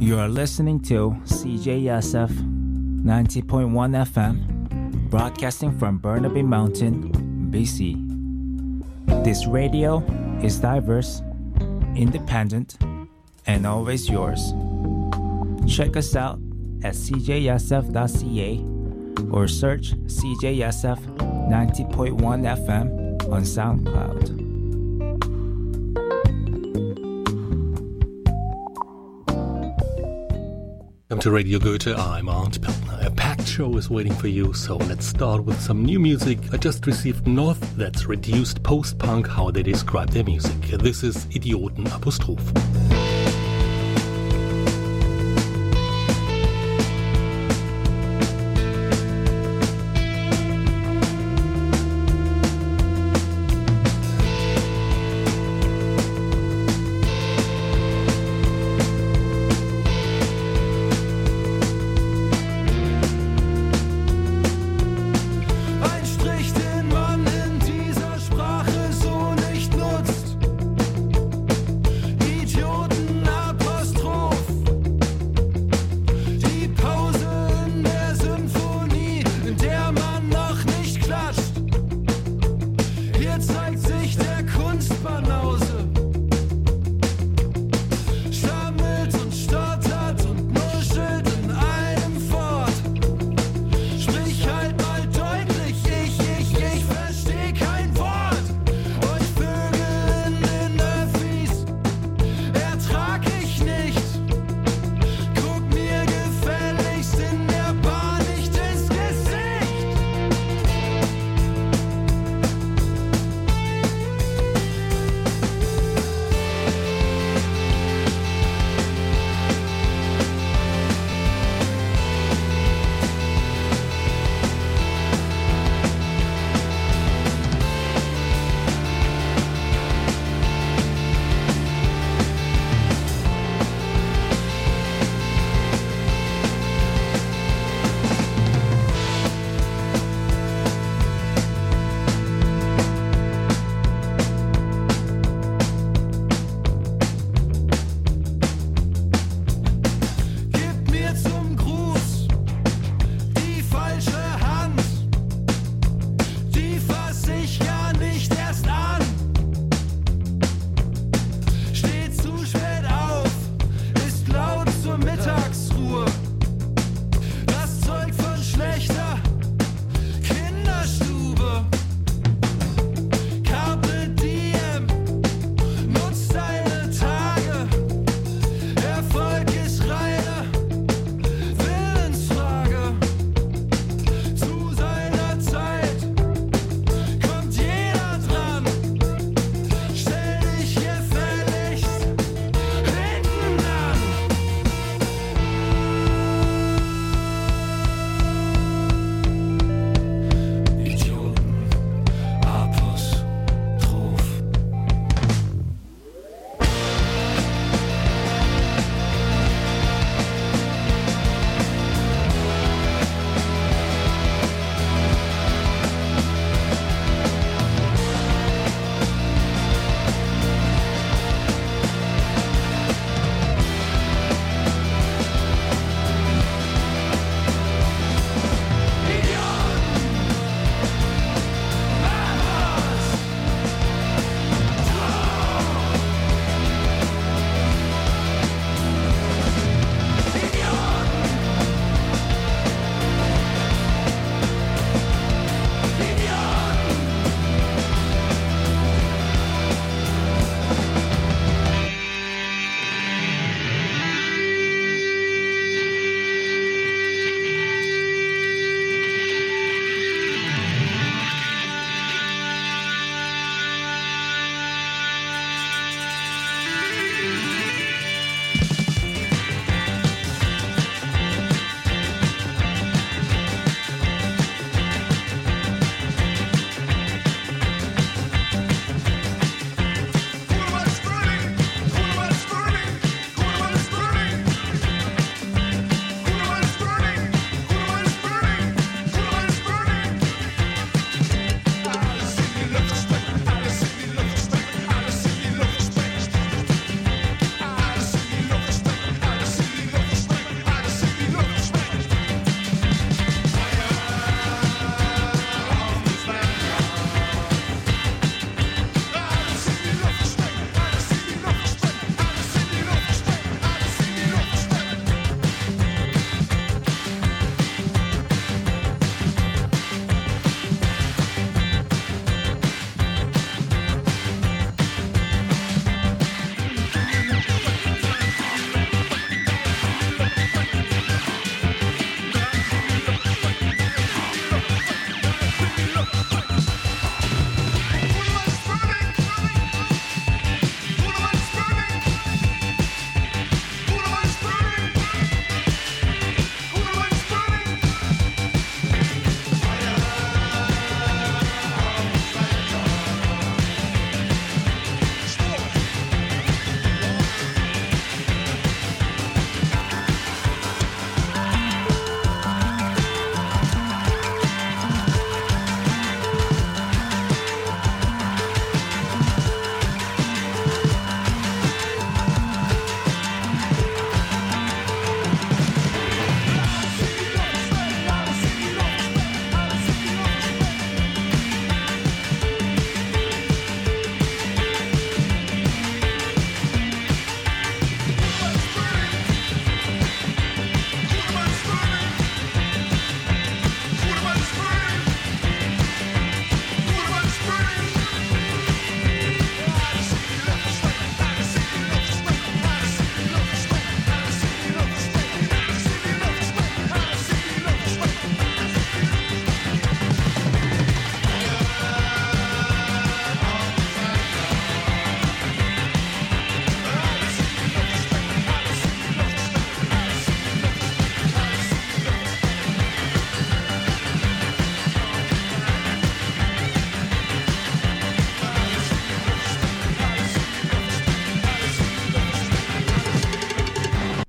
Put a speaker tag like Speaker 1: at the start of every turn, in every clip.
Speaker 1: You are listening to CJSF 90.1 FM, broadcasting from Burnaby Mountain, BC. This radio is diverse, independent, and always yours. Check us out at cjsf.ca or search CJSF 90.1 FM on SoundCloud.
Speaker 2: Welcome to Radio Goethe, I'm Arndt Peltner. A packed show is waiting for you, so let's start with some new music. I just received North, that's reduced post-punk, how they describe their music. This is Idioten Apostroph.
Speaker 3: Idiot.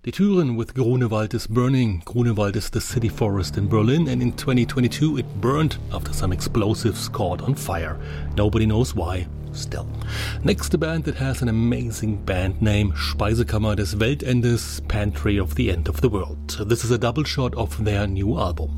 Speaker 2: Die Türen with Grunewald is burning. Grunewald is the city forest in Berlin, and in 2022 it burned after some explosives caught on fire. Nobody knows why. Still. Next, a band that has an amazing band name, Speisekammer des Weltendes, Pantry of the End of the World. This is a double shot of their new album.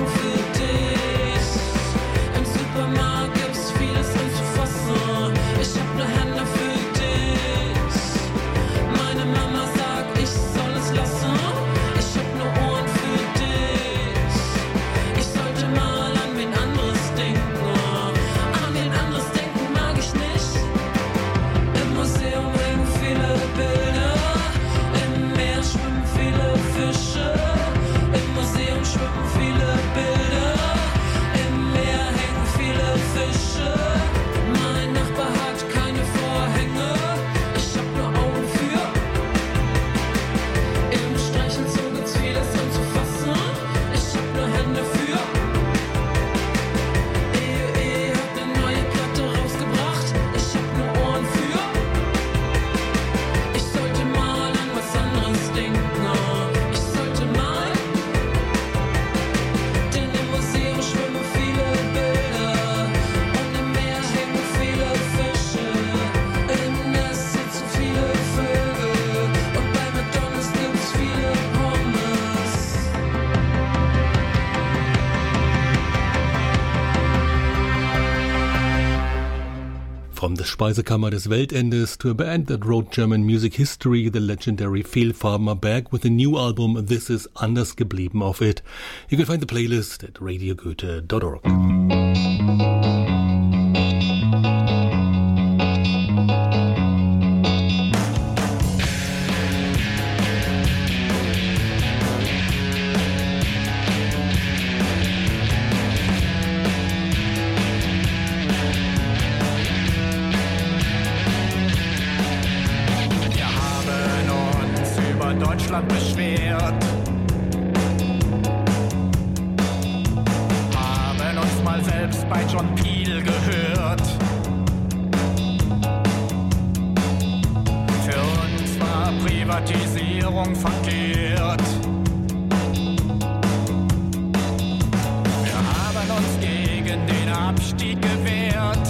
Speaker 3: Im Supermarkt gibt's vieles anzufassen. Ich
Speaker 2: From the Speisekammer des Weltendes to a band that wrote German music history, the legendary Fehlfarben are back with a new album. This is Anders geblieben of it. You can find the playlist at radiogoethe.org.
Speaker 3: Deutschland beschwert, haben uns mal selbst bei John Peel gehört. Für uns war Privatisierung verkehrt. Wir haben uns gegen den Abstieg gewehrt.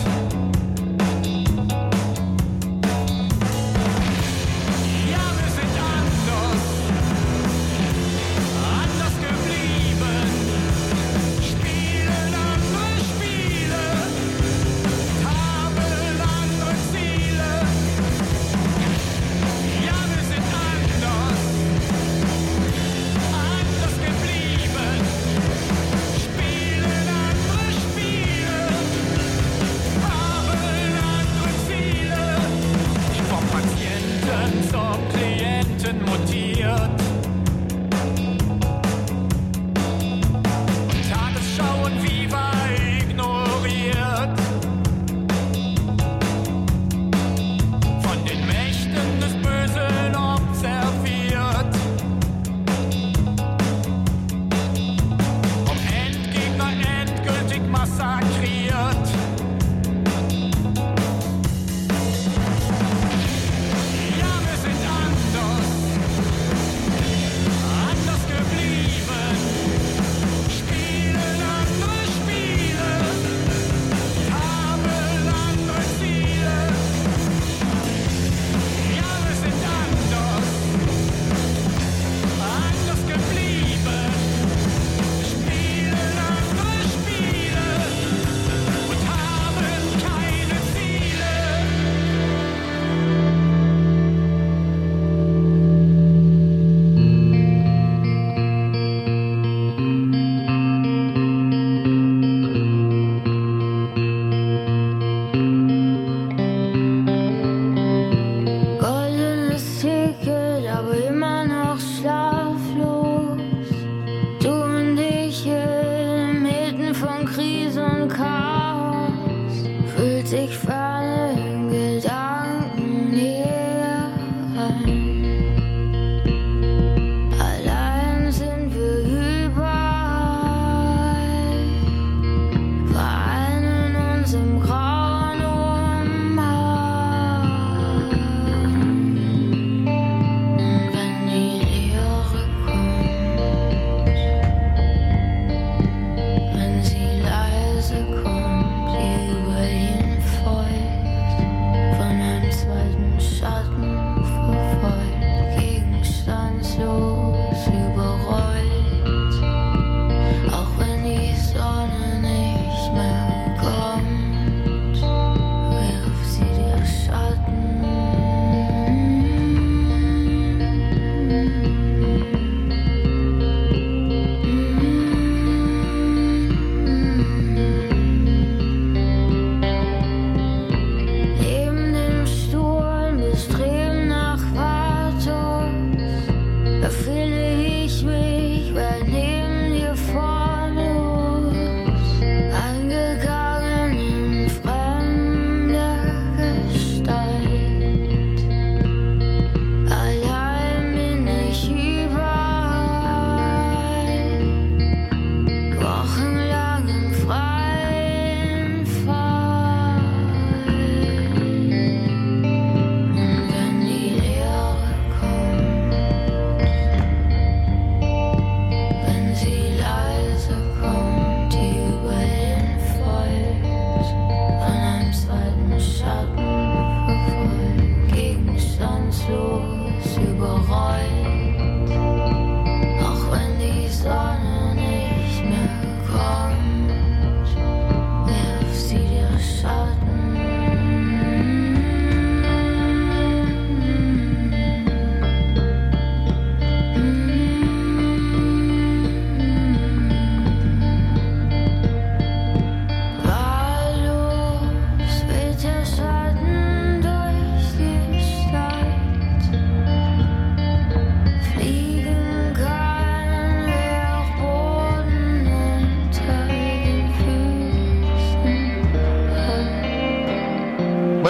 Speaker 4: Wirf sie dir Schatten.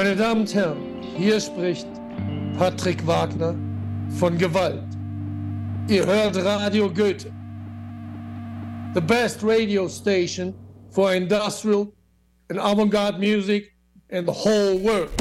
Speaker 4: Meine Damen und Herren, hier spricht Patrick Wagner von Gewalt. Ihr hört Radio Goethe, the best radio station for industrial and avant-garde music in the whole world.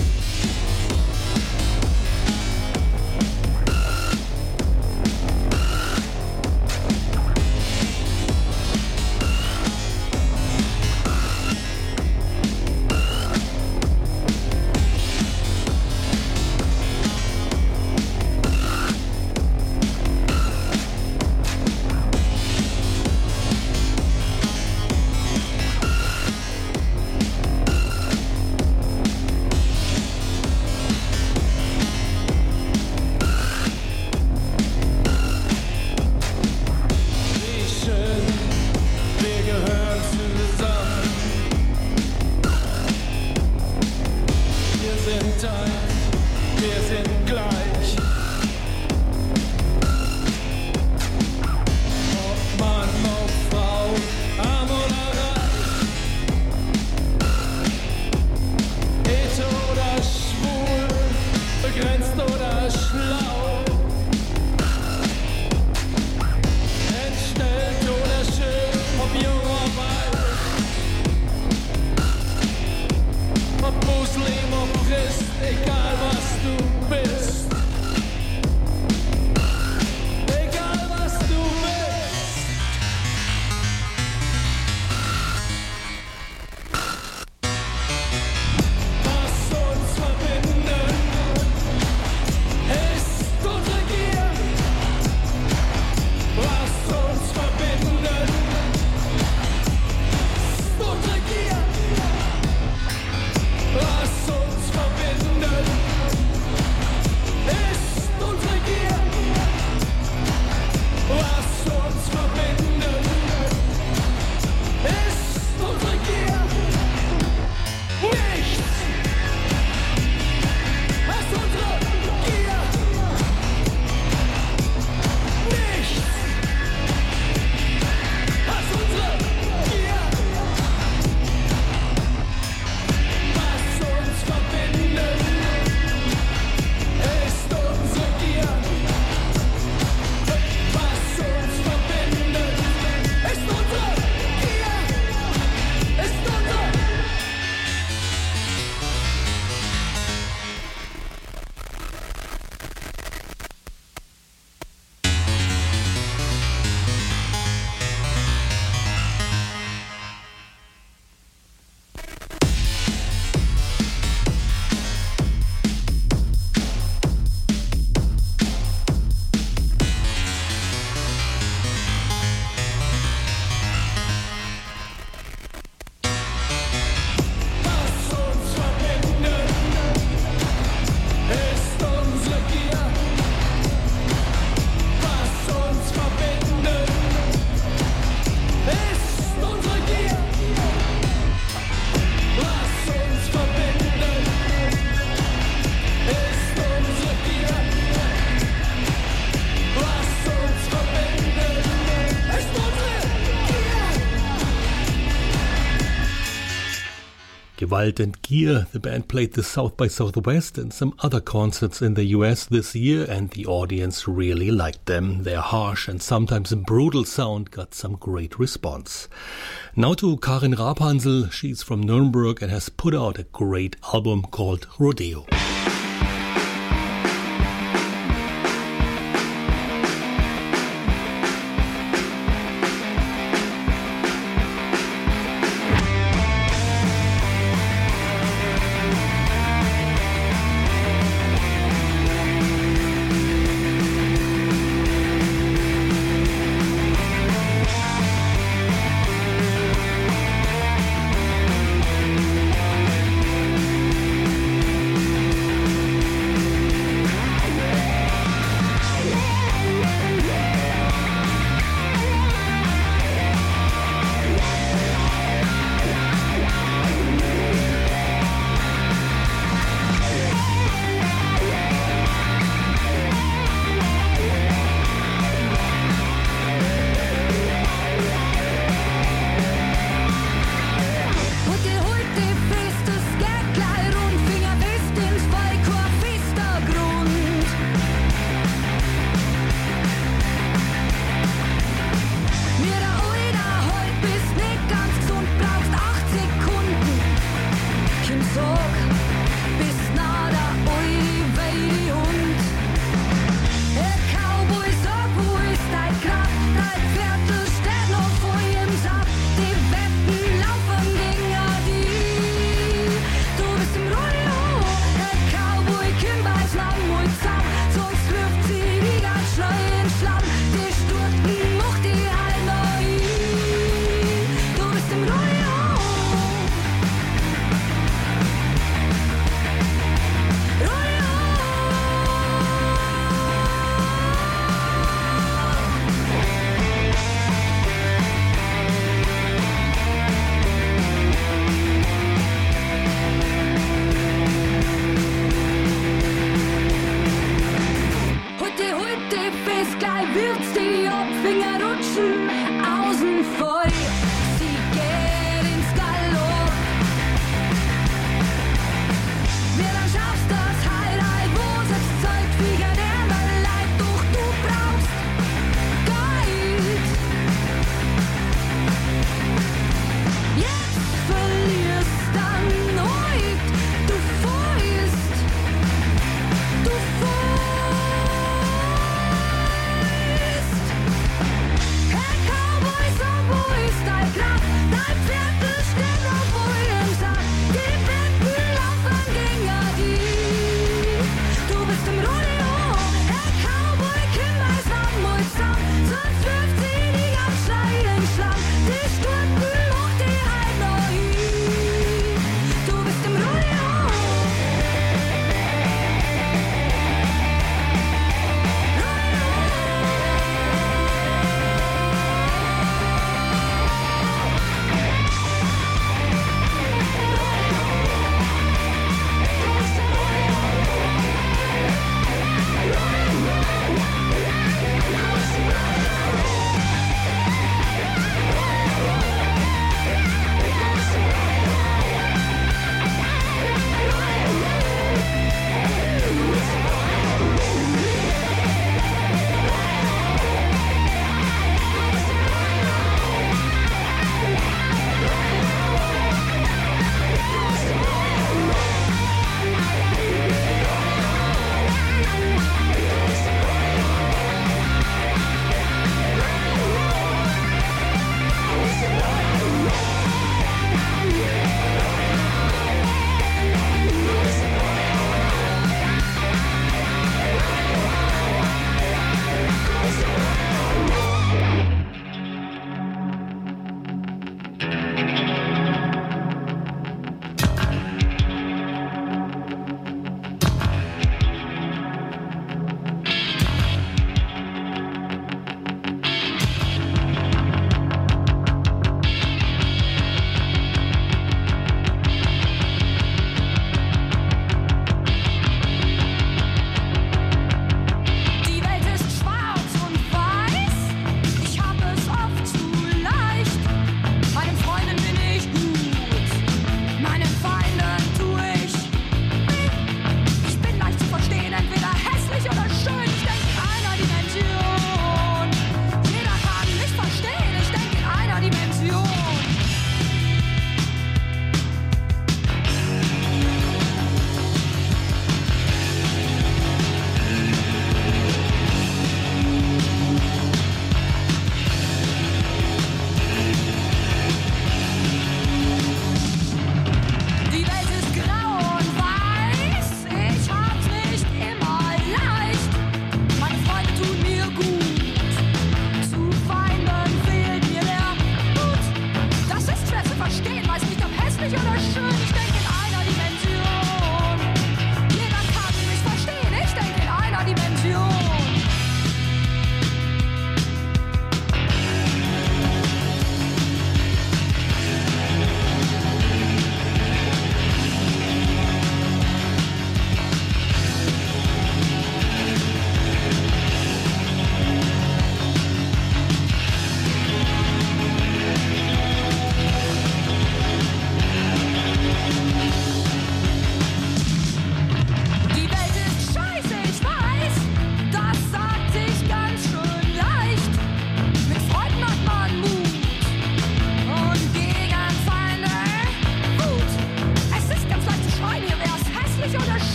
Speaker 2: Gewalt and Gear. The band played the South by Southwest and some other concerts in the US this year, and the audience really liked them. Their harsh and sometimes brutal sound got some great response. Now to Karin Rapansel. She's from Nuremberg and has put out a great album called Rodeo.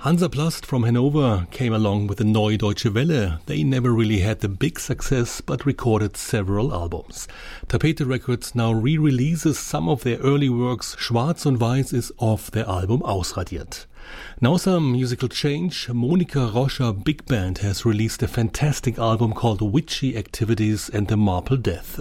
Speaker 2: Hansaplast from Hanover came along with the Neue Deutsche Welle. They never really had the big success, but recorded several albums. Tapete Records now re-releases some of their early works. Schwarz und Weiß is off their album Ausradiert. Now some musical change. Monika Roscher Big Band has released a fantastic album called Witchy Activities and the Marple Death.